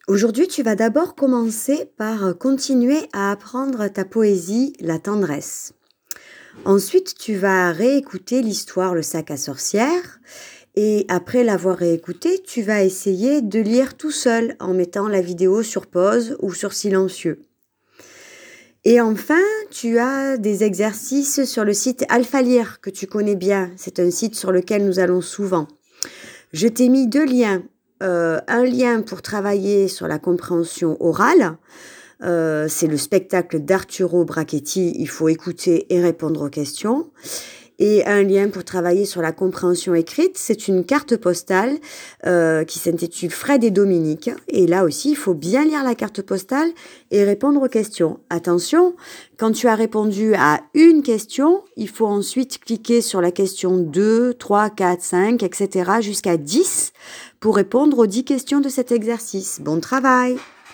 Aujourd'hui, tu vas d'abord commencer par continuer à apprendre ta poésie, la tendresse. Ensuite, tu vas réécouter l'histoire Le sac à sorcières et après l'avoir réécoutée, tu vas essayer de lire tout seul en mettant la vidéo sur pause ou sur silencieux. Et enfin, tu as des exercices sur le site AlphaLire que tu connais bien. C'est un site sur lequel nous allons souvent. Je t'ai mis 2 liens. Un lien pour travailler sur la compréhension orale. C'est le spectacle d'Arturo Brachetti. Il faut écouter et répondre aux questions. Et un lien pour travailler sur la compréhension écrite. C'est une carte postale qui s'intitule Fred et Dominique. Et là aussi, il faut bien lire la carte postale et répondre aux questions. Attention, quand tu as répondu à une question, il faut ensuite cliquer sur la question 2, 3, 4, 5, etc. jusqu'à 10 pour répondre aux 10 questions de cet exercice. Bon travail!